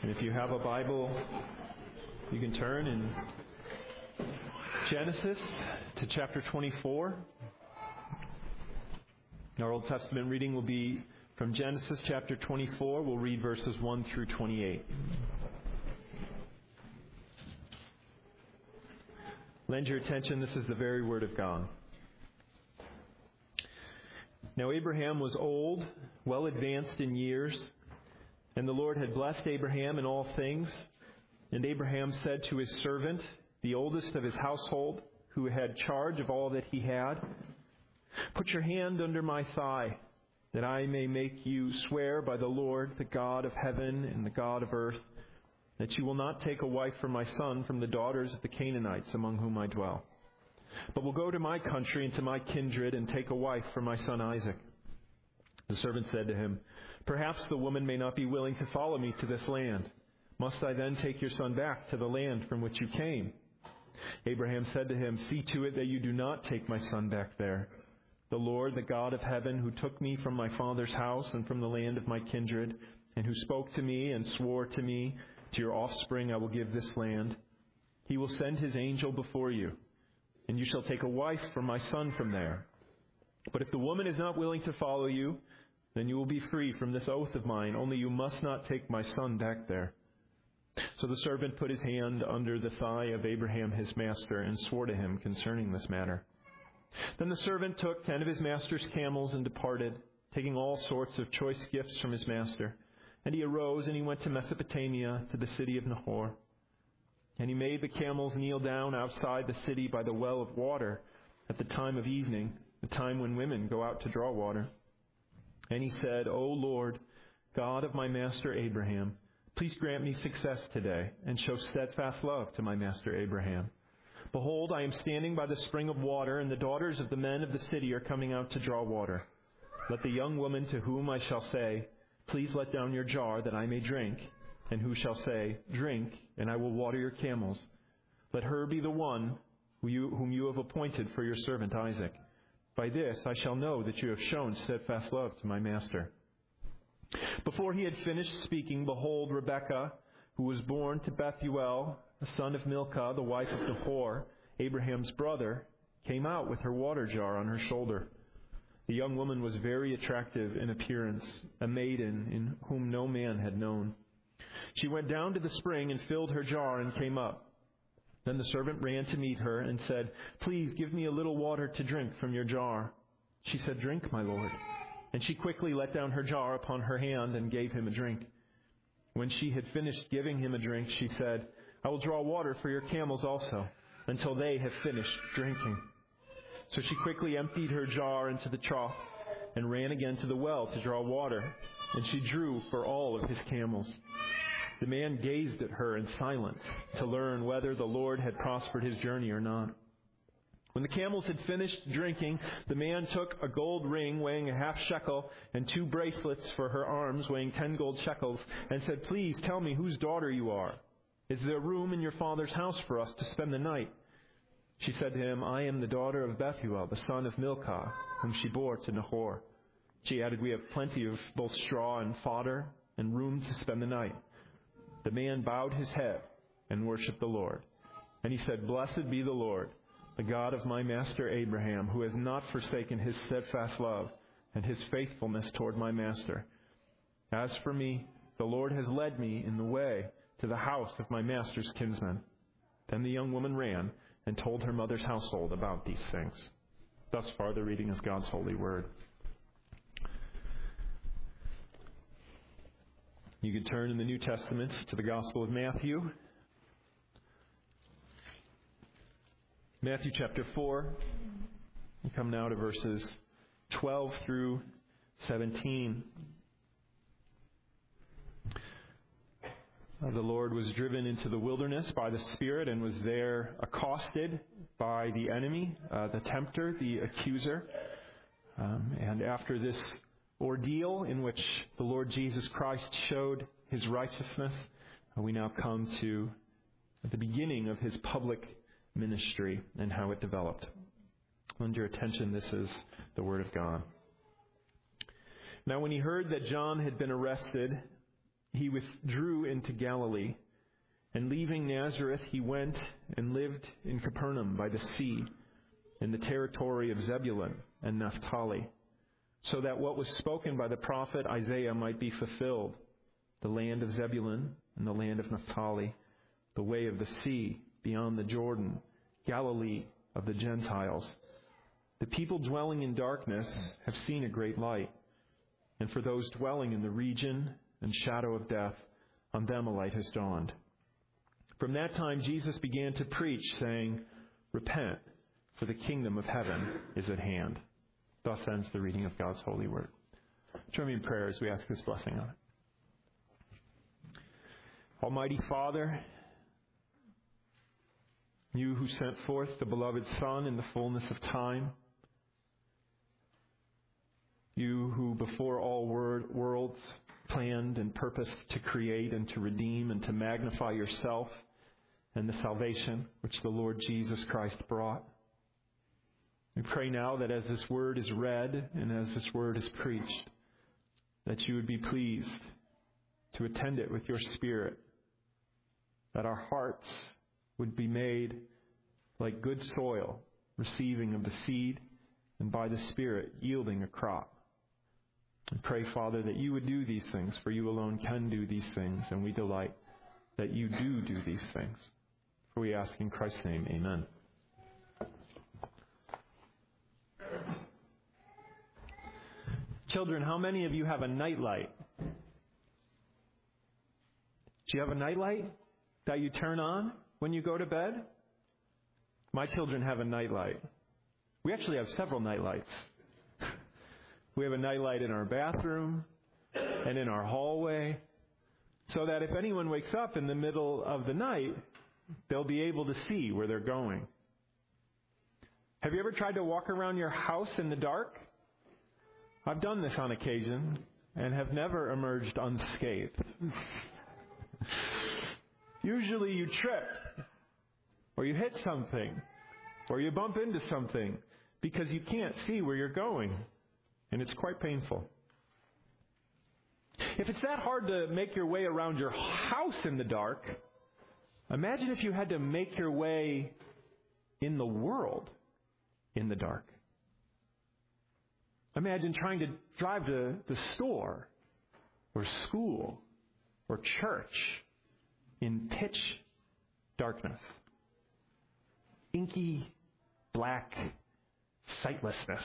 And if you have a Bible, you can turn in Genesis to chapter 24. Our Old Testament reading will be from Genesis chapter 24. We'll read verses 1 through 28. Lend your attention, this is the very Word of God. Now Abraham was old, well advanced in years, and the Lord had blessed Abraham in all things. And Abraham said to his servant, the oldest of his household, who had charge of all that he had, "Put your hand under my thigh, that I may make you swear by the Lord, the God of heaven and the God of earth, that you will not take a wife for my son from the daughters of the Canaanites among whom I dwell, but will go to my country and to my kindred and take a wife for my son Isaac." The servant said to him, "Perhaps the woman may not be willing to follow me to this land. Must I then take your son back to the land from which you came?" Abraham said to him, "See to it that you do not take my son back there. The Lord, the God of heaven, who took me from my father's house and from the land of my kindred, and who spoke to me and swore to me, 'To your offspring I will give this land,' He will send His angel before you, and you shall take a wife for my son from there. But if the woman is not willing to follow you, then you will be free from this oath of mine, only you must not take my son back there." So the servant put his hand under the thigh of Abraham his master and swore to him concerning this matter. Then the servant took 10 of his master's camels and departed, taking all sorts of choice gifts from his master. And he arose and he went to Mesopotamia, to the city of Nahor. And he made the camels kneel down outside the city by the well of water at the time of evening, the time when women go out to draw water. And he said, "O Lord, God of my master Abraham, please grant me success today and show steadfast love to my master Abraham. Behold, I am standing by the spring of water, and the daughters of the men of the city are coming out to draw water. Let the young woman to whom I shall say, 'Please let down your jar that I may drink,' and who shall say, 'Drink, and I will water your camels,' let her be the one whom you have appointed for your servant Isaac. By this I shall know that you have shown steadfast love to my master." Before he had finished speaking, behold, Rebekah, who was born to Bethuel, the son of Milcah, the wife of Nahor, Abraham's brother, came out with her water jar on her shoulder. The young woman was very attractive in appearance, a maiden in whom no man had known. She went down to the spring and filled her jar and came up. Then the servant ran to meet her and said, "Please give me a little water to drink from your jar." She said, "Drink, my lord." And she quickly let down her jar upon her hand and gave him a drink. When she had finished giving him a drink, she said, "I will draw water for your camels also, until they have finished drinking." So she quickly emptied her jar into the trough and ran again to the well to draw water, and she drew for all of his camels. The man gazed at her in silence to learn whether the Lord had prospered his journey or not. When the camels had finished drinking, the man took a gold ring weighing a half shekel and 2 bracelets for her arms weighing 10 gold shekels and said, "Please tell me whose daughter you are. Is there room in your father's house for us to spend the night?" She said to him, "I am the daughter of Bethuel, the son of Milcah, whom she bore to Nahor." She added, "We have plenty of both straw and fodder and room to spend the night." The man bowed his head and worshipped the Lord. And he said, "Blessed be the Lord, the God of my master Abraham, who has not forsaken his steadfast love and his faithfulness toward my master. As for me, the Lord has led me in the way to the house of my master's kinsman." Then the young woman ran and told her mother's household about these things. Thus far, the reading of God's holy word. You can turn in the New Testament to the Gospel of Matthew. Matthew chapter 4. We come now to verses 12 through 17. The Lord was driven into the wilderness by the Spirit and was there accosted by the enemy, the tempter, the accuser. And after this ordeal in which the Lord Jesus Christ showed his righteousness, we now come to the beginning of his public ministry and how it developed. Lend your attention, this is the Word of God. Now when he heard that John had been arrested, he withdrew into Galilee. And leaving Nazareth, he went and lived in Capernaum by the sea, in the territory of Zebulun and Naphtali, so that what was spoken by the prophet Isaiah might be fulfilled, the land of Zebulun and the land of Naphtali, the way of the sea beyond the Jordan, Galilee of the Gentiles. The people dwelling in darkness have seen a great light, and for those dwelling in the region and shadow of death, on them a light has dawned. From that time Jesus began to preach, saying, "Repent, for the kingdom of heaven is at hand." Thus ends the reading of God's holy word. Join me in prayer as we ask this blessing on it. Almighty Father, you who sent forth the beloved Son in the fullness of time, you who before all worlds planned and purposed to create and to redeem and to magnify yourself and the salvation which the Lord Jesus Christ brought. We pray now that as this word is read and as this word is preached, that you would be pleased to attend it with your Spirit, that our hearts would be made like good soil, receiving of the seed, and by the Spirit yielding a crop. We pray, Father, that you would do these things, for you alone can do these things, and we delight that you do these things. For we ask in Christ's name, amen. Children, how many of you have a nightlight? Do you have a nightlight that you turn on when you go to bed? My children have a nightlight. We actually have several nightlights. We have a nightlight in our bathroom and in our hallway, so that if anyone wakes up in the middle of the night, they'll be able to see where they're going. Have you ever tried to walk around your house in the dark? I've done this on occasion and have never emerged unscathed. Usually you trip, or you hit something, or you bump into something because you can't see where you're going, and it's quite painful. If it's that hard to make your way around your house in the dark, imagine if you had to make your way in the world in the dark. Imagine trying to drive to the store or school or church in pitch darkness. Inky, black sightlessness.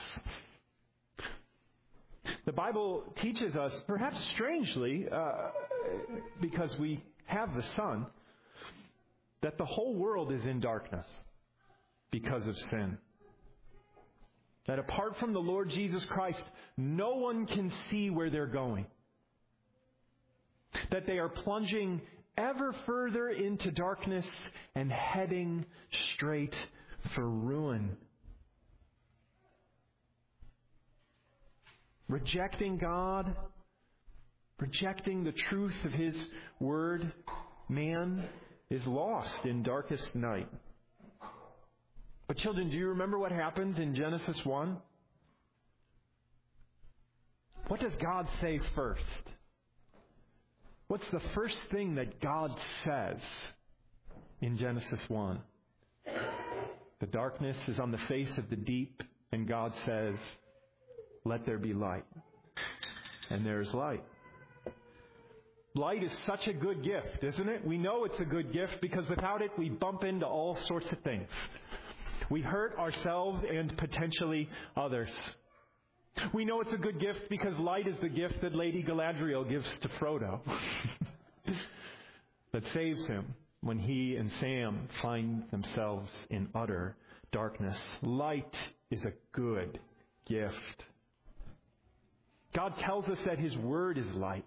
The Bible teaches us, perhaps strangely, because we have the sun, that the whole world is in darkness because of sin. That apart from the Lord Jesus Christ, no one can see where they're going. That they are plunging ever further into darkness and heading straight for ruin. Rejecting God, rejecting the truth of His Word, man is lost in darkest night. But children, do you remember what happens in Genesis 1? What does God say first? What's the first thing that God says in Genesis 1? The darkness is on the face of the deep, and God says, "Let there be light." And there's light. Light is such a good gift, isn't it? We know it's a good gift because without it, we bump into all sorts of things. We hurt ourselves and potentially others. We know it's a good gift because light is the gift that Lady Galadriel gives to Frodo that saves him when he and Sam find themselves in utter darkness. Light is a good gift. God tells us that His Word is light.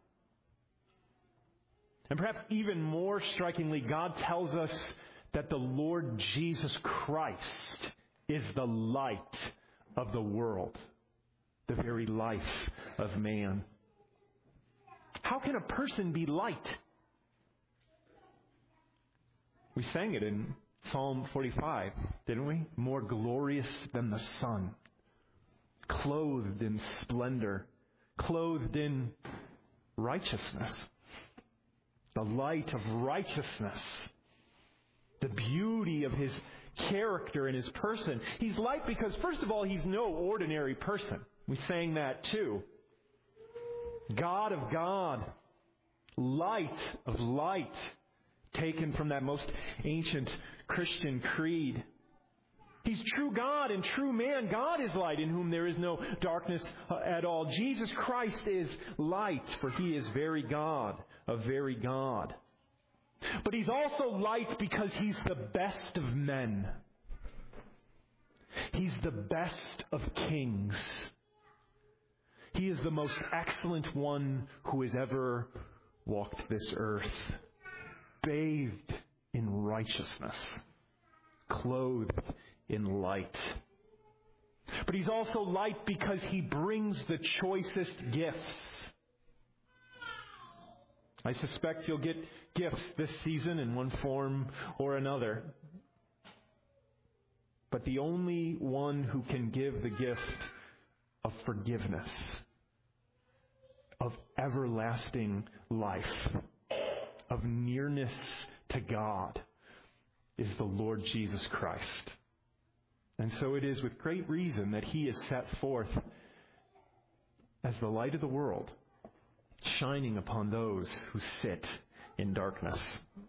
And perhaps even more strikingly, God tells us that the Lord Jesus Christ is the light of the world, the very life of man. How can a person be light? We sang it in Psalm 45, didn't we? More glorious than the sun, clothed in splendor, clothed in righteousness. the light of righteousness, the beauty of His character and His person. He's light because, first of all, He's no ordinary person. We sang that too. God of God, light of light, taken from that most ancient Christian creed. He's true God and true man. God is light, in whom there is no darkness at all. Jesus Christ is light, for He is very God of very God. But He's also light because He's the best of men. He's the best of kings. He is the most excellent one who has ever walked this earth, bathed in righteousness, clothed in light. But He's also light because He brings the choicest gifts. I suspect you'll get gifts this season in one form or another. But the only one who can give the gift of forgiveness, of everlasting life, of nearness to God, is the Lord Jesus Christ. And so it is with great reason that He is set forth as the light of the world, shining upon those who sit in darkness.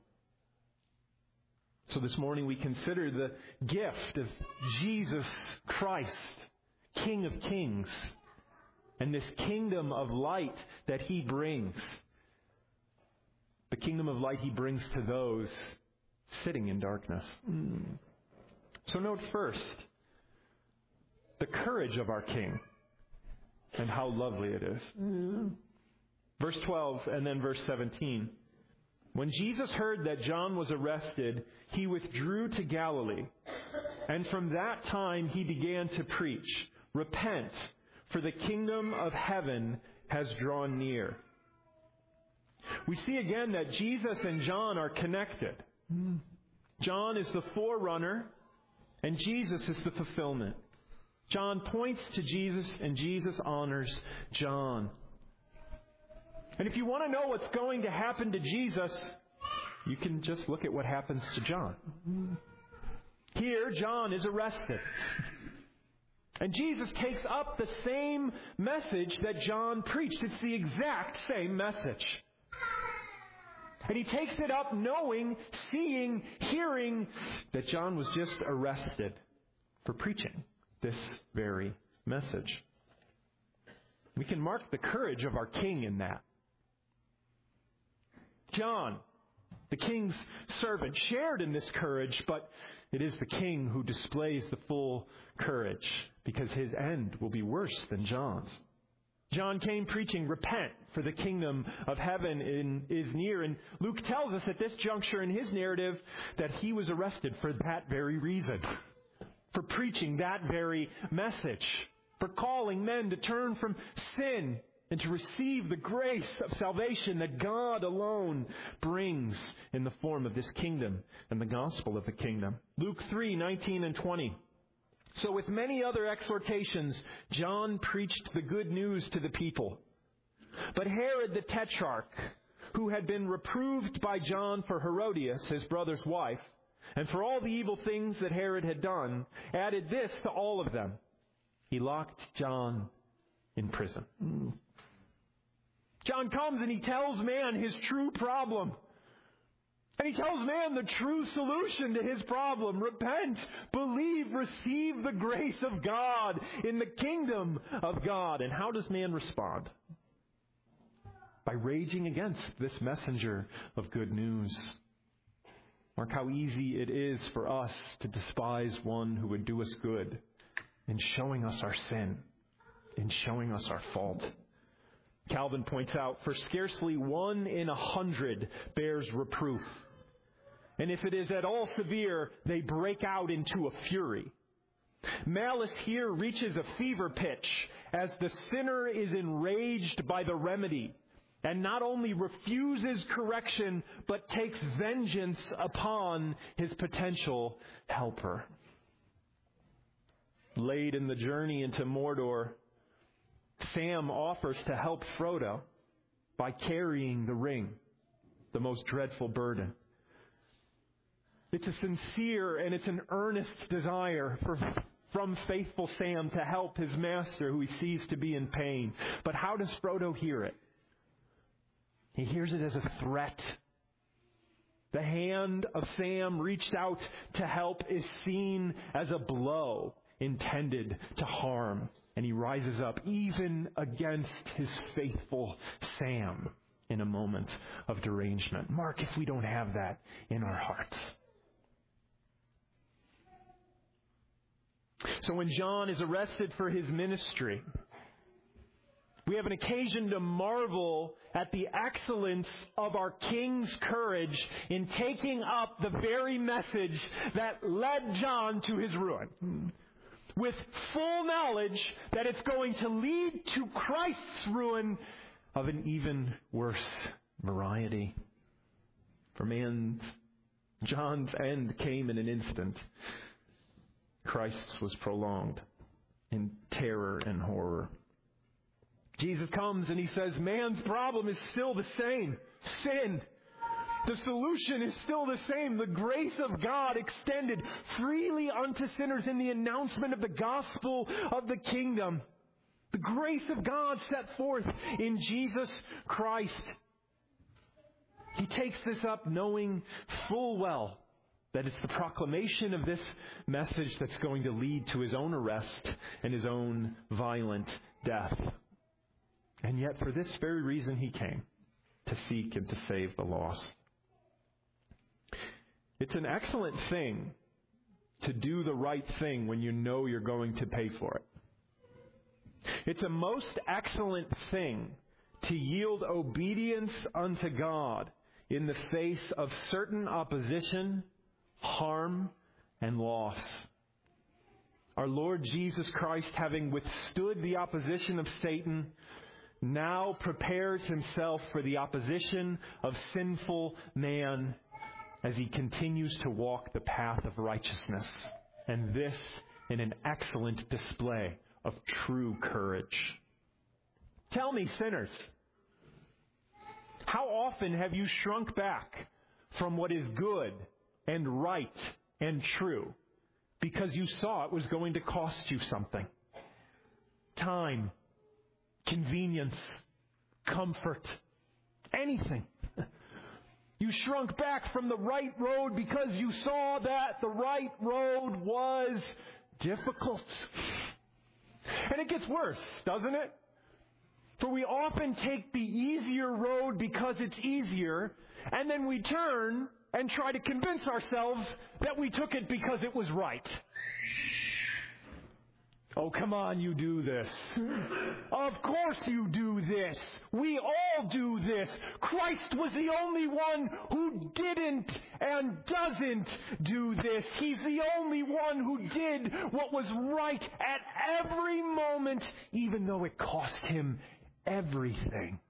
So this morning we consider the gift of Jesus Christ, King of Kings, and this kingdom of light that He brings. The kingdom of light He brings to those sitting in darkness. So note first the courage of our King and how lovely it is. Verse 12 and then verse 17. When Jesus heard that John was arrested, He withdrew to Galilee. And from that time He began to preach, "Repent, for the kingdom of heaven has drawn near." We see again that Jesus and John are connected. John is the forerunner, and Jesus is the fulfillment. John points to Jesus, and Jesus honors John. And if you want to know what's going to happen to Jesus, you can just look at what happens to John. Here, John is arrested. And Jesus takes up the same message that John preached. It's the exact same message. And He takes it up knowing, seeing, hearing that John was just arrested for preaching this very message. We can mark the courage of our King in that. John, the King's servant, shared in this courage, but it is the King who displays the full courage, because his end will be worse than John's. John came preaching, "Repent, for the kingdom of heaven is near." And Luke tells us at this juncture in his narrative that he was arrested for that very reason, for preaching that very message, for calling men to turn from sin and to receive the grace of salvation that God alone brings in the form of this kingdom and the gospel of the kingdom. Luke 3:19 and 20. So with many other exhortations, John preached the good news to the people. But Herod the Tetrarch, who had been reproved by John for Herodias, his brother's wife, and for all the evil things that Herod had done, added this to all of them: he locked John in prison. John comes and he tells man his true problem. And he tells man the true solution to his problem. Repent, believe, receive the grace of God in the kingdom of God. And how does man respond? By raging against this messenger of good news. Mark how easy it is for us to despise one who would do us good in showing us our sin, in showing us our fault. Calvin points out, "For scarcely 1 in 100 bears reproof. And if it is at all severe, they break out into a fury. Malice here reaches a fever pitch as the sinner is enraged by the remedy, and not only refuses correction, but takes vengeance upon his potential helper." Late in the journey into Mordor, Sam offers to help Frodo by carrying the ring. the most dreadful burden. It's a sincere and it's an earnest desire from faithful Sam to help his master who he sees to be in pain. But how does Frodo hear it? He hears it as a threat. The hand of Sam reached out to help is seen as a blow intended to harm. And he rises up even against his faithful Sam in a moment of derangement. Mark, if we don't have that in our hearts. So when John is arrested for his ministry, we have an occasion to marvel at the excellence of our King's courage in taking up the very message that led John to his ruin, with full knowledge that it's going to lead to Christ's ruin of an even worse variety. For John's end came in an instant. Christ's was prolonged in terror and horror. Jesus comes and he says, man's problem is still the same. Sin. The solution is still the same. The grace of God extended freely unto sinners in the announcement of the gospel of the kingdom. The grace of God set forth in Jesus Christ. He takes this up knowing full well that it's the proclamation of this message that's going to lead to his own arrest and his own violent death. And yet for this very reason he came, to seek and to save the lost. It's an excellent thing to do the right thing when you know you're going to pay for it. It's a most excellent thing to yield obedience unto God in the face of certain opposition, harm, and loss. Our Lord Jesus Christ, having withstood the opposition of Satan, now prepares himself for the opposition of sinful man as he continues to walk the path of righteousness. And this in an excellent display of true courage. Tell me, sinners, how often have you shrunk back from what is good and right and true because you saw it was going to cost you something? Time, convenience, comfort, anything. You shrunk back from the right road because you saw that the right road was difficult. And it gets worse, doesn't it? For we often take the easier road because it's easier, and then we turn and try to convince ourselves that we took it because it was right. Oh, come on, you do this. Of course you do this. We all do this. Christ was the only one who didn't and doesn't do this. He's the only one who did what was right at every moment, even though it cost him everything.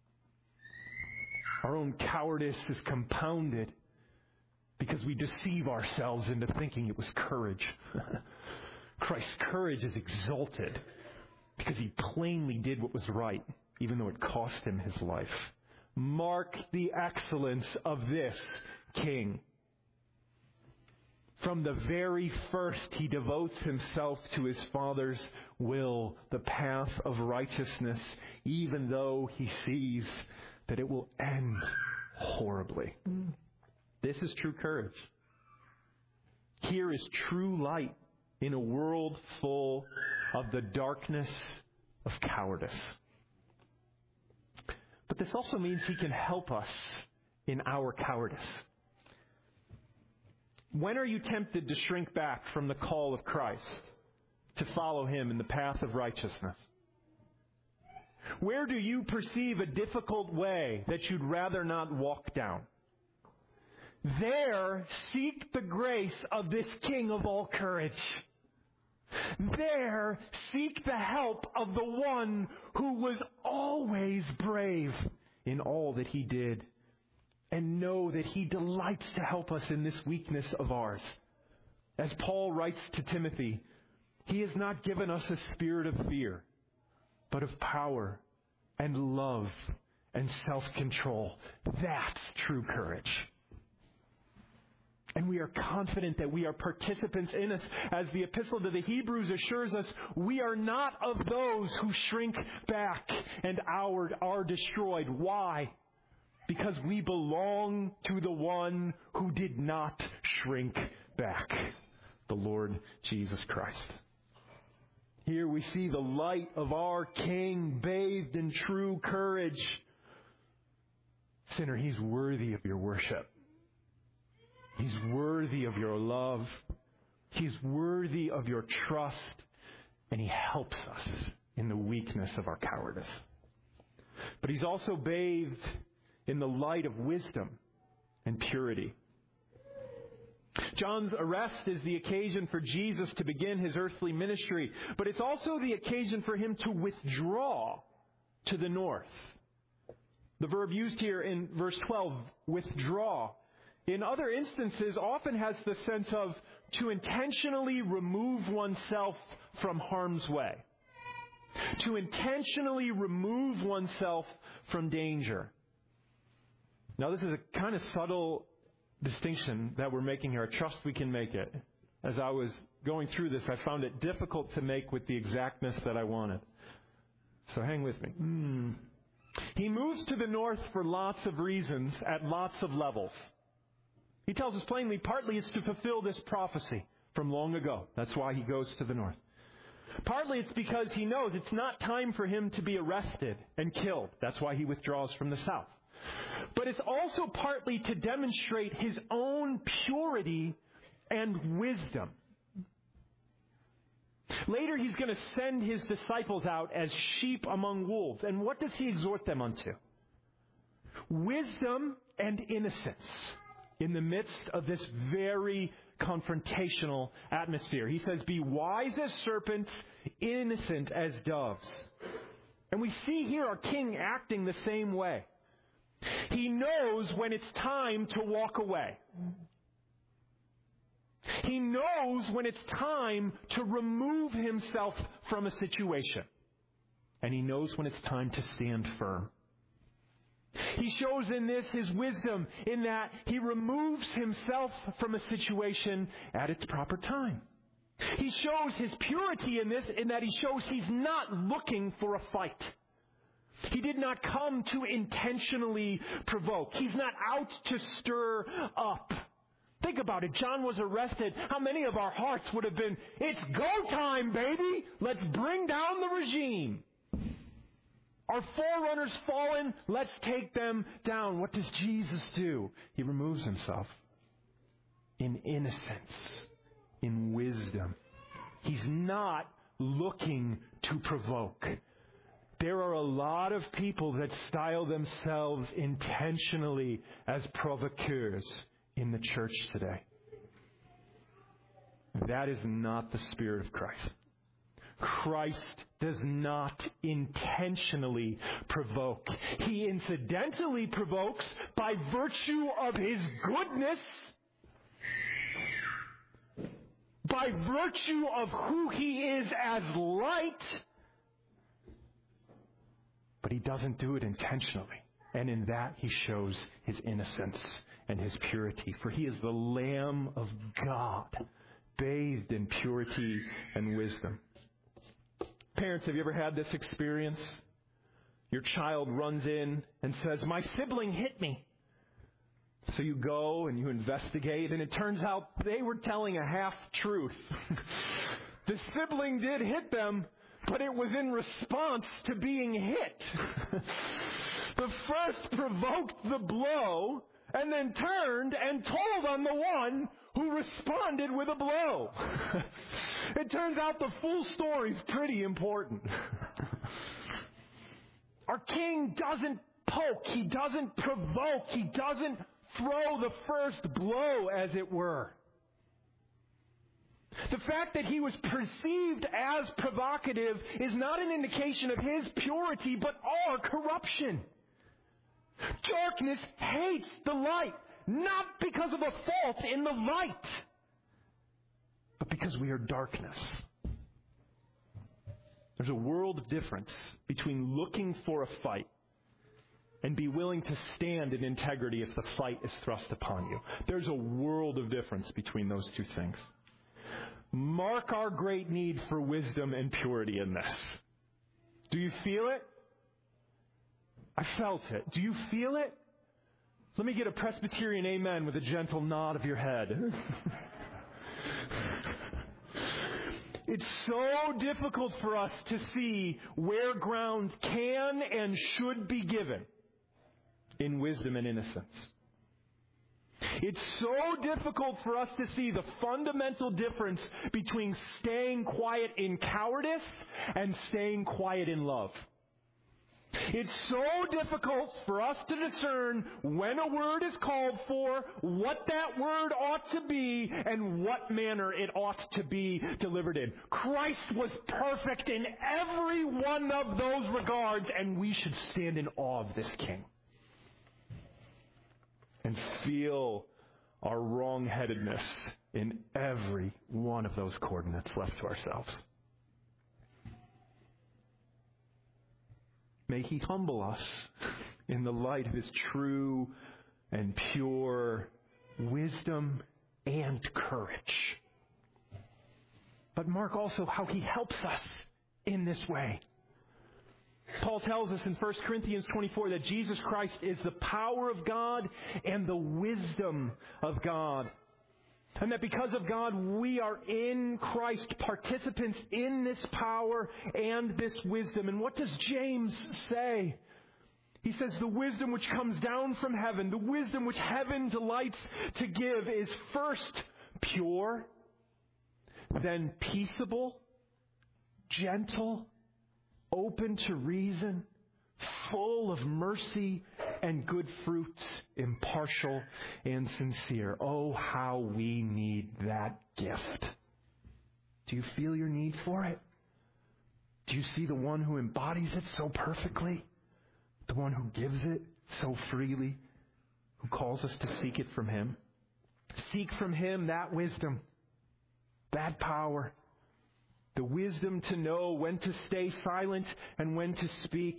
Our own cowardice is compounded because we deceive ourselves into thinking it was courage. Christ's courage is exalted because he plainly did what was right, even though it cost him his life. Mark the excellence of this King. From the very first, he devotes himself to his Father's will, the path of righteousness, even though he sees that it will end horribly. This is true courage. Here is true light in a world full of the darkness of cowardice. But this also means he can help us in our cowardice. When are you tempted to shrink back from the call of Christ to follow him in the path of righteousness? Where do you perceive a difficult way that you'd rather not walk down? There, seek the grace of this King of all courage. There, seek the help of the one who was always brave in all that he did. And know that he delights to help us in this weakness of ours. As Paul writes to Timothy, he has not given us a spirit of fear, but of power and love and self-control. That's true courage. And we are confident that we are participants in this. As the Epistle to the Hebrews assures us, we are not of those who shrink back and are destroyed. Why? Because we belong to the one who did not shrink back, the Lord Jesus Christ. Here we see the light of our King bathed in true courage. Sinner, He's worthy of your worship. He's worthy of your love. He's worthy of your trust. And He helps us in the weakness of our cowardice. But He's also bathed in the light of wisdom and purity. John's arrest is the occasion for Jesus to begin His earthly ministry, but it's also the occasion for Him to withdraw to the north. The verb used here in verse 12, withdraw, in other instances often has the sense of to intentionally remove oneself from harm's way. To intentionally remove oneself from danger. Now this is a kind of subtle distinction that we're making here. I trust we can make it. As I was going through this, I found it difficult to make with the exactness that I wanted. So hang with me. He moves to the north for lots of reasons at lots of levels. He tells us plainly, partly it's to fulfill this prophecy from long ago. That's why He goes to the north. Partly it's because He knows it's not time for Him to be arrested and killed. That's why He withdraws from the south. But it's also partly to demonstrate His own purity and wisdom. Later He's going to send His disciples out as sheep among wolves. And what does He exhort them unto? Wisdom and innocence in the midst of this very confrontational atmosphere. He says, be wise as serpents, innocent as doves. And we see here our King acting the same way. He knows when it's time to walk away. He knows when it's time to remove himself from a situation. And He knows when it's time to stand firm. He shows in this His wisdom in that He removes Himself from a situation at its proper time. He shows His purity in this in that He shows He's not looking for a fight. He did not come to intentionally provoke. He's not out to stir up. Think about it. John was arrested. How many of our hearts would have been, it's go time, baby. Let's bring down the regime. Our forerunners fallen, let's take them down. What does Jesus do? He removes Himself in innocence, in wisdom. He's not looking to provoke. There are a lot of people that style themselves intentionally as provocateurs in the church today. That is not the Spirit of Christ. Christ does not intentionally provoke. He incidentally provokes by virtue of His goodness, by virtue of who He is as light, but He doesn't do it intentionally. And in that He shows His innocence and His purity. For He is the Lamb of God, bathed in purity and wisdom. Parents, have you ever had this experience? Your child runs in and says, my sibling hit me. So you go and you investigate, and it turns out they were telling a half-truth. The sibling did hit them, but it was in response to being hit. The first provoked the blow, and then turned and told on the one who responded with a blow. It turns out the full story's pretty important. Our King doesn't poke. He doesn't provoke. He doesn't throw the first blow, as it were. The fact that He was perceived as provocative is not an indication of His purity, but our corruption. Darkness hates the light, not because of a fault in the light, but because we are darkness. There's a world of difference between looking for a fight and be willing to stand in integrity if the fight is thrust upon you. There's a world of difference between those two things. Mark our great need for wisdom and purity in this. Do you feel it? I felt it. Do you feel it? Let me get a Presbyterian amen with a gentle nod of your head. It's so difficult for us to see where ground can and should be given in wisdom and innocence. It's so difficult for us to see the fundamental difference between staying quiet in cowardice and staying quiet in love. It's so difficult for us to discern when a word is called for, what that word ought to be, and what manner it ought to be delivered in. Christ was perfect in every one of those regards, and we should stand in awe of this King and feel our wrong-headedness in every one of those coordinates left to ourselves. May He humble us in the light of His true and pure wisdom and courage. But mark also how He helps us in this way. Paul tells us in 1 Corinthians 24 that Jesus Christ is the power of God and the wisdom of God. And that because of God, we are in Christ, participants in this power and this wisdom. And what does James say? He says the wisdom which comes down from heaven, the wisdom which heaven delights to give, is first pure, then peaceable, gentle, open to reason, full of mercy and good fruits, impartial and sincere. Oh, how we need that gift. Do you feel your need for it? Do you see the one who embodies it so perfectly? The one who gives it so freely? Who calls us to seek it from Him? Seek from Him that wisdom, that power, the wisdom to know when to stay silent and when to speak.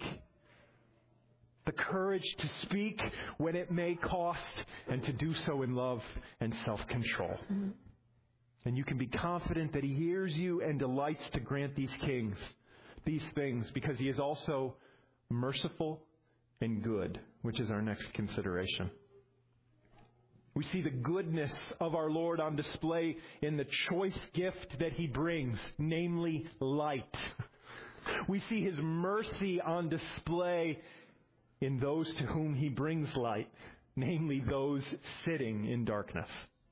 The courage to speak when it may cost, and to do so in love and self-control. And you can be confident that He hears you and delights to grant these things, because He is also merciful and good, which is our next consideration. We see the goodness of our Lord on display in the choice gift that He brings, namely light. We see His mercy on display in those to whom He brings light, namely those sitting in darkness.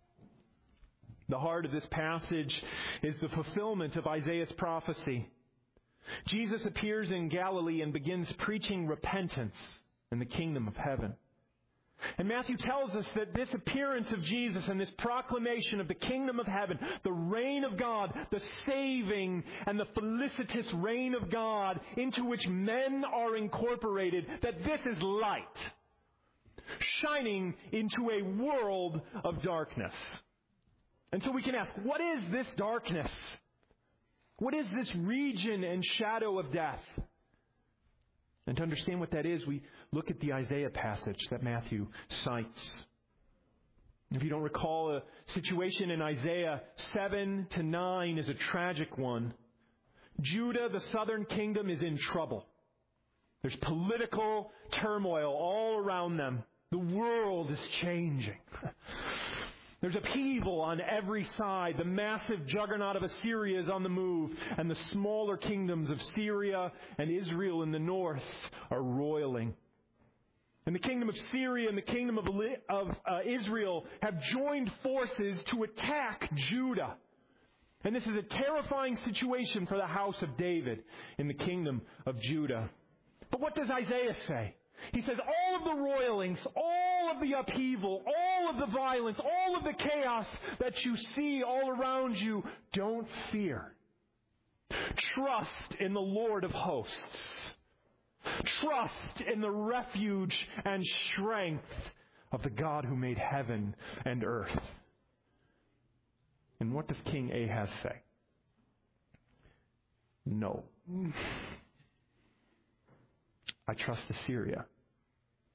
The heart of this passage is the fulfillment of Isaiah's prophecy. Jesus appears in Galilee and begins preaching repentance in the kingdom of heaven. And Matthew tells us that this appearance of Jesus and this proclamation of the kingdom of heaven, the reign of God, the saving and the felicitous reign of God into which men are incorporated, that this is light shining into a world of darkness. And so we can ask, what is this darkness? What is this region and shadow of death? And to understand what that is, we look at the Isaiah passage that Matthew cites. If you don't recall, a situation in Isaiah 7 to 9 is a tragic one. Judah, the southern kingdom, is in trouble. There's political turmoil all around them. The world is changing. There's upheaval on every side. The massive juggernaut of Assyria is on the move, and the smaller kingdoms of Syria and Israel in the north are roiling. And the kingdom of Syria and the kingdom of Israel have joined forces to attack Judah. And this is a terrifying situation for the house of David in the kingdom of Judah. But what does Isaiah say? He says, all of the roilings, all of the upheaval, all of the violence, all of the chaos that you see all around you, don't fear. Trust in the Lord of hosts. Trust in the refuge and strength of the God who made heaven and earth. And what does King Ahaz say? No. I trust Assyria.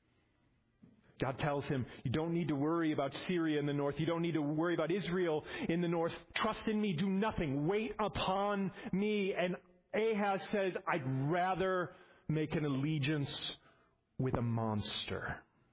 God tells him, you don't need to worry about Syria in the north. You don't need to worry about Israel in the north. Trust in me. Do nothing. Wait upon me. And Ahaz says, I'd rather make an allegiance with a monster.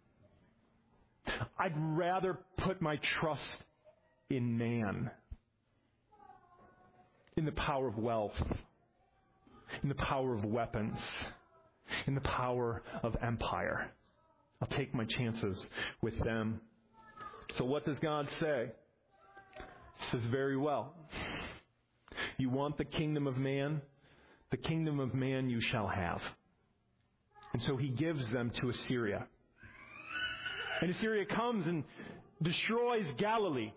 I'd rather put my trust in man, in the power of wealth, in the power of weapons, in the power of empire. I'll take my chances with them. So what does God say? He says, very well. You want the kingdom of man? The kingdom of man you shall have. And so he gives them to Assyria. And Assyria comes and destroys Galilee.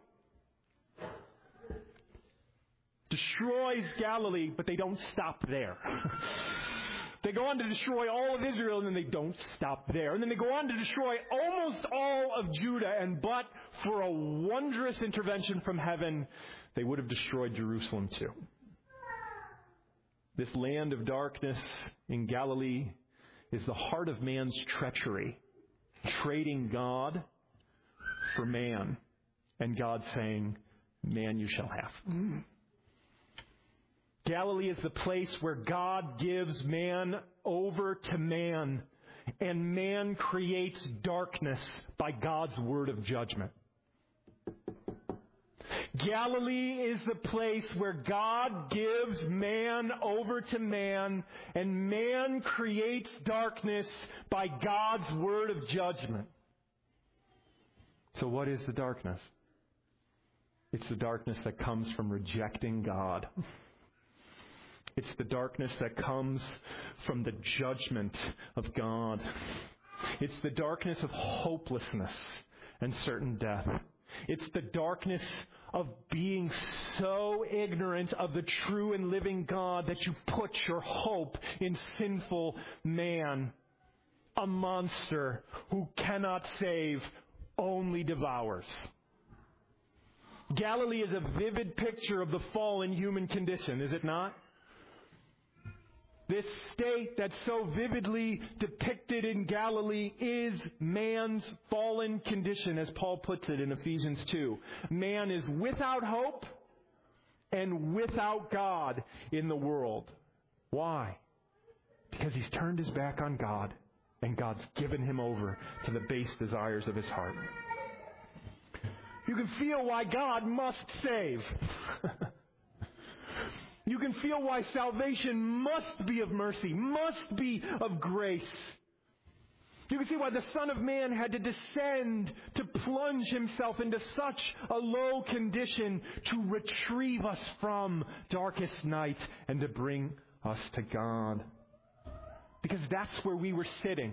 Destroys Galilee, but they don't stop there. They go on to destroy all of Israel, and then they don't stop there. And then they go on to destroy almost all of Judah, and but for a wondrous intervention from heaven, they would have destroyed Jerusalem too. This land of darkness in Galilee is the heart of man's treachery, trading God for man, and God saying, man you shall have. Galilee is the place where God gives man over to man, and man creates darkness by God's word of judgment. Galilee is the place where God gives man over to man, and man creates darkness by God's word of judgment. So what is the darkness? It's the darkness that comes from rejecting God. It's the darkness that comes from the judgment of God. It's the darkness of hopelessness and certain death. It's the darkness of being so ignorant of the true and living God that you put your hope in sinful man, a monster who cannot save, only devours. Galilee is a vivid picture of the fallen human condition, is it not? This state that's so vividly depicted in Galilee is man's fallen condition, as Paul puts it in Ephesians 2. Man is without hope and without God in the world. Why? Because he's turned his back on God, and God's given him over to the base desires of his heart. You can feel why God must save. You can feel why salvation must be of mercy, must be of grace. You can see why the Son of Man had to descend to plunge himself into such a low condition to retrieve us from darkest night and to bring us to God. Because that's where we were sitting.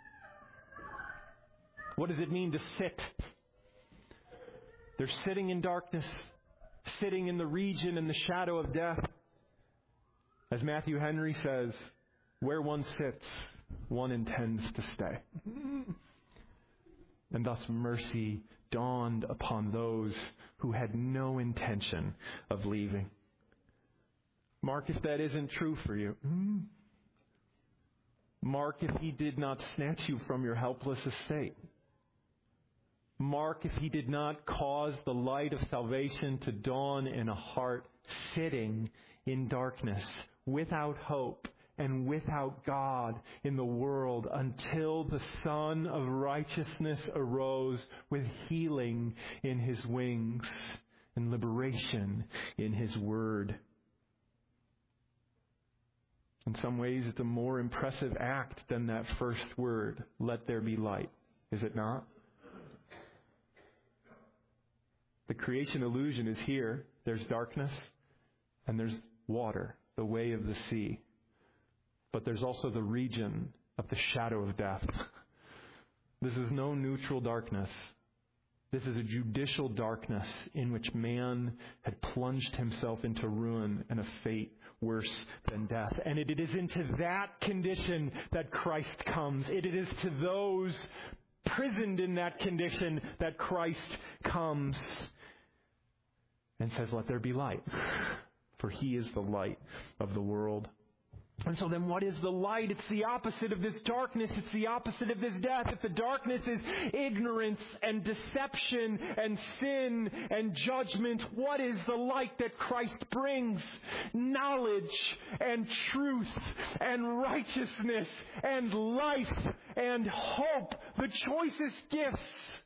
What does it mean to sit? They're sitting in darkness, sitting in the region and the shadow of death. As Matthew Henry says, where one sits, one intends to stay. And thus mercy dawned upon those who had no intention of leaving. Mark if that isn't true for you. Mark if he did not snatch you from your helpless estate. Mark if he did not cause the light of salvation to dawn in a heart sitting in darkness, without hope and without God in the world, until the Son of Righteousness arose with healing in his wings and liberation in his word. In some ways, it's a more impressive act than that first word, let there be light. Is it not? The creation illusion is here. There's darkness and there's water, the way of the sea. But there's also the region of the shadow of death. This is no neutral darkness. This is a judicial darkness in which man had plunged himself into ruin and a fate worse than death. And it is into that condition that Christ comes. It is to those prisoned in that condition that Christ comes and says, let there be light. For he is the light of the world. And so then what is the light? It's the opposite of this darkness. It's the opposite of this death. If the darkness is ignorance and deception and sin and judgment, what is the light that Christ brings? Knowledge and truth and righteousness and life and hope. The choicest gifts.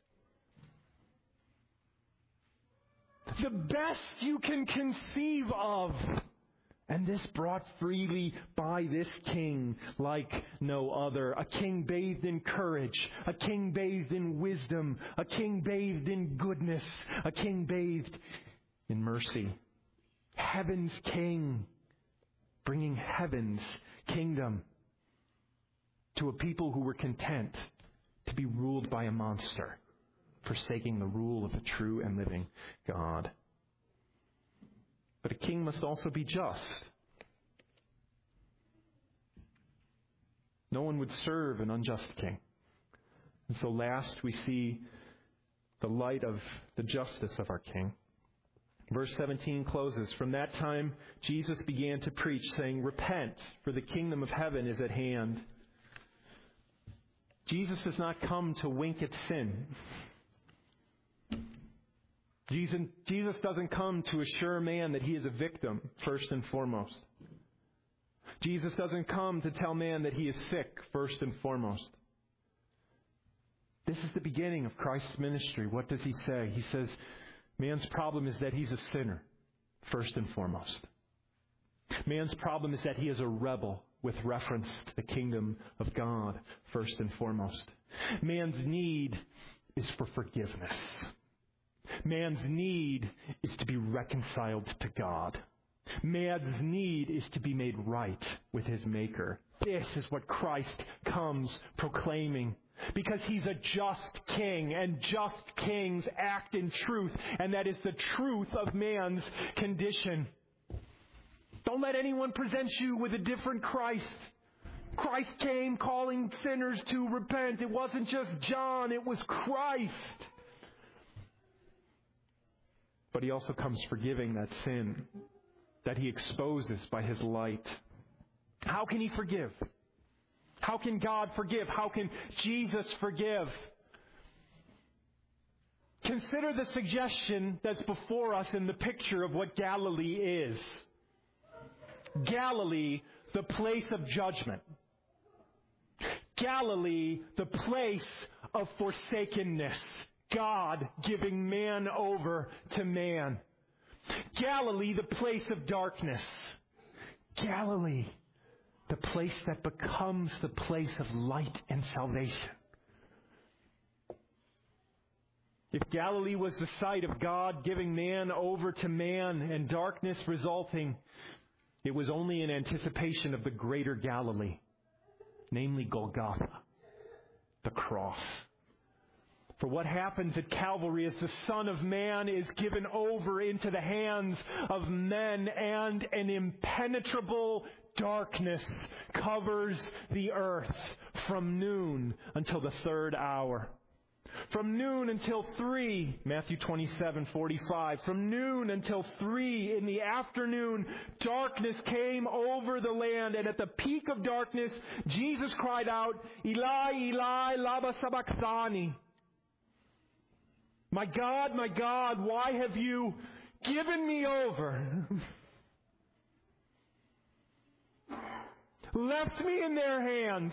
The best you can conceive of. And this brought freely by this king like no other. A king bathed in courage. A king bathed in wisdom. A king bathed in goodness. A king bathed in mercy. Heaven's king, bringing heaven's kingdom to a people who were content to be ruled by a monster, forsaking the rule of the true and living God. But a king must also be just. No one would serve an unjust king. And so last we see the light of the justice of our king. Verse 17 closes, "From that time Jesus began to preach, saying, 'Repent, for the kingdom of heaven is at hand.'" Jesus has not come to wink at sin. Jesus doesn't come to assure man that he is a victim, first and foremost. Jesus doesn't come to tell man that he is sick, first and foremost. This is the beginning of Christ's ministry. What does he say? He says, man's problem is that he's a sinner, first and foremost. Man's problem is that he is a rebel with reference to the kingdom of God, first and foremost. Man's need is for forgiveness. Man's need is to be reconciled to God. Man's need is to be made right with his Maker. This is what Christ comes proclaiming. Because he's a just king, and just kings act in truth, and that is the truth of man's condition. Don't let anyone present you with a different Christ. Christ came calling sinners to repent. It wasn't just John, it was Christ. But he also comes forgiving that sin that he exposes by his light. How can he forgive? How can God forgive? How can Jesus forgive? Consider the suggestion that's before us in the picture of what Galilee is. Galilee, the place of judgment. Galilee, the place of forsakenness. God giving man over to man. Galilee, the place of darkness. Galilee, the place that becomes the place of light and salvation. If Galilee was the site of God giving man over to man and darkness resulting, it was only in anticipation of the greater Galilee, namely Golgotha, the cross. For what happens at Calvary is the Son of Man is given over into the hands of men, and an impenetrable darkness covers the earth from noon until the third hour. From noon until 3, Matthew 27:45. From noon until 3 in the afternoon, darkness came over the land, and at the peak of darkness, Jesus cried out, "Eli, Eli, lama sabachthani?" My God, why have you given me over? Left me in their hands.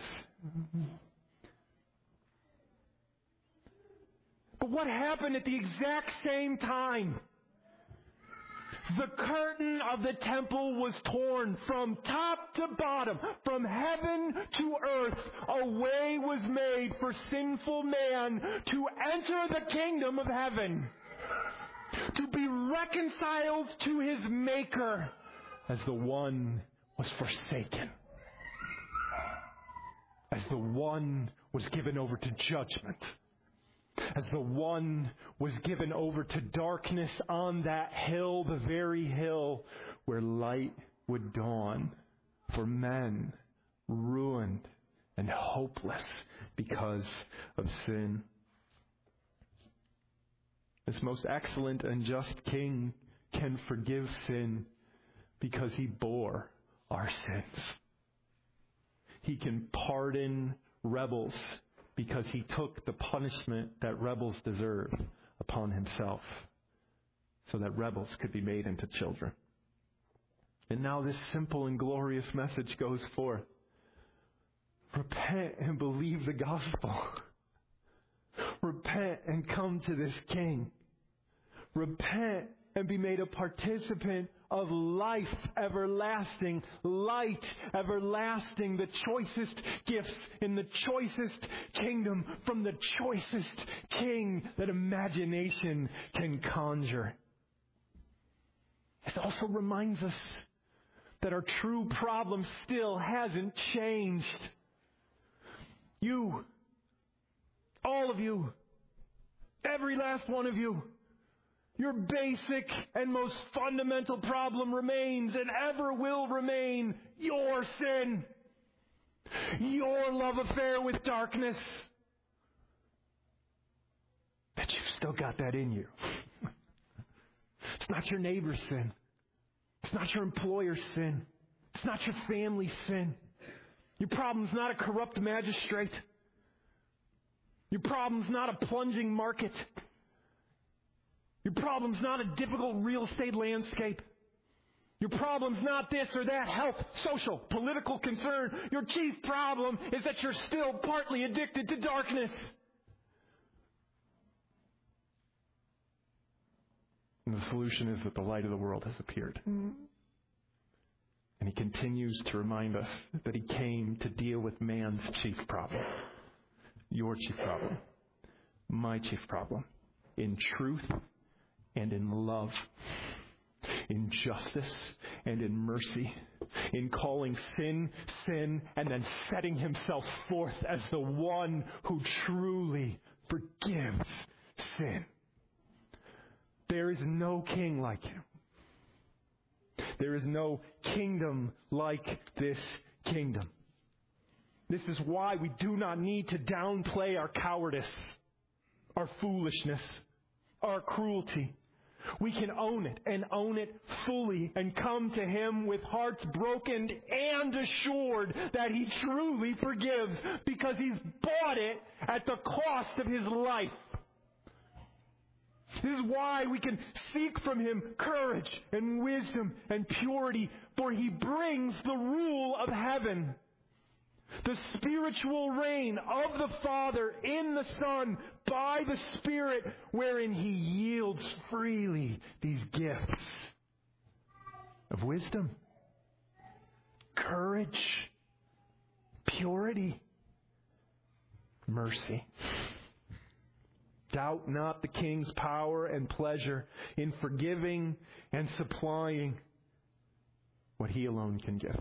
But what happened at the exact same time? The curtain of the temple was torn from top to bottom, from heaven to earth. A way was made for sinful man to enter the kingdom of heaven, to be reconciled to his Maker, as the one was forsaken, as the one was given over to judgment, as the one was given over to darkness on that hill, the very hill where light would dawn for men ruined and hopeless because of sin. This most excellent and just King can forgive sin because he bore our sins. He can pardon rebels because He took the punishment that rebels deserve upon Himself so that rebels could be made into children. And now this simple and glorious message goes forth. Repent and believe the gospel. Repent and come to this King. Repent and be made a participant of life everlasting, light everlasting, the choicest gifts in the choicest kingdom from the choicest King that imagination can conjure. This also reminds us that our true problem still hasn't changed. You, all of you, every last one of you, your basic and most fundamental problem remains and ever will remain your sin, your love affair with darkness. That you've still got that in you. It's not your neighbor's sin. It's not your employer's sin. It's not your family's sin. Your problem's not a corrupt magistrate. Your problem's not a plunging market. Your problem's not a difficult real estate landscape. Your problem's not this or that health, social, political concern. Your chief problem is that you're still partly addicted to darkness. And the solution is that the light of the world has appeared. And He continues to remind us that He came to deal with man's chief problem. Your chief problem. My chief problem. In truth and in love. In justice and in mercy. In calling sin, sin, and then setting Himself forth as the one who truly forgives sin. There is no king like Him. There is no kingdom like this kingdom. This is why we do not need to downplay our cowardice, our foolishness, our cruelty. We can own it and own it fully and come to Him with hearts broken and assured that He truly forgives because He's bought it at the cost of His life. This is why we can seek from Him courage and wisdom and purity, for He brings the rule of heaven, the spiritual reign of the Father in the Son by the Spirit, wherein He yields freely these gifts of wisdom, courage, purity, mercy. Doubt not the King's power and pleasure in forgiving and supplying what He alone can give.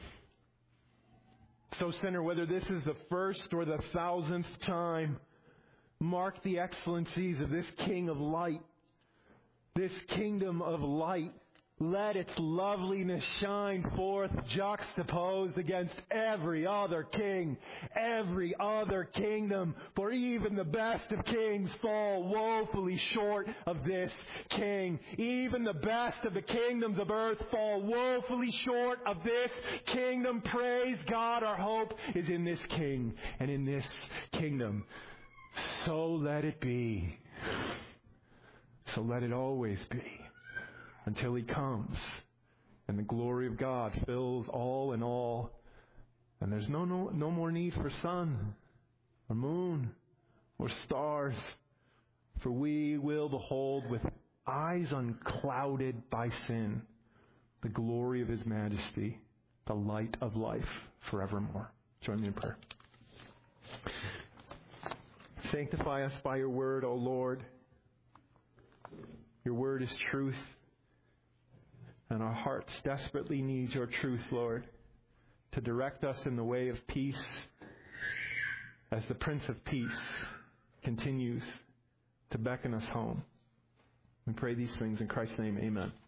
So, sinner, whether this is the first or the 1,000th time, mark the excellencies of this King of light, this kingdom of light. Let its loveliness shine forth, juxtaposed against every other king, every other kingdom. For even the best of kings fall woefully short of this King. Even the best of the kingdoms of earth fall woefully short of this kingdom. Praise God, our hope is in this King and in this kingdom. So let it be. So let it always be. Until He comes and the glory of God fills all in all. And there's no more need for sun or moon or stars. For we will behold with eyes unclouded by sin the glory of His majesty, the light of life forevermore. Join me in prayer. Sanctify us by Your word, O Lord. Your word is truth. And our hearts desperately need Your truth, Lord, to direct us in the way of peace as the Prince of Peace continues to beckon us home. We pray these things in Christ's name. Amen.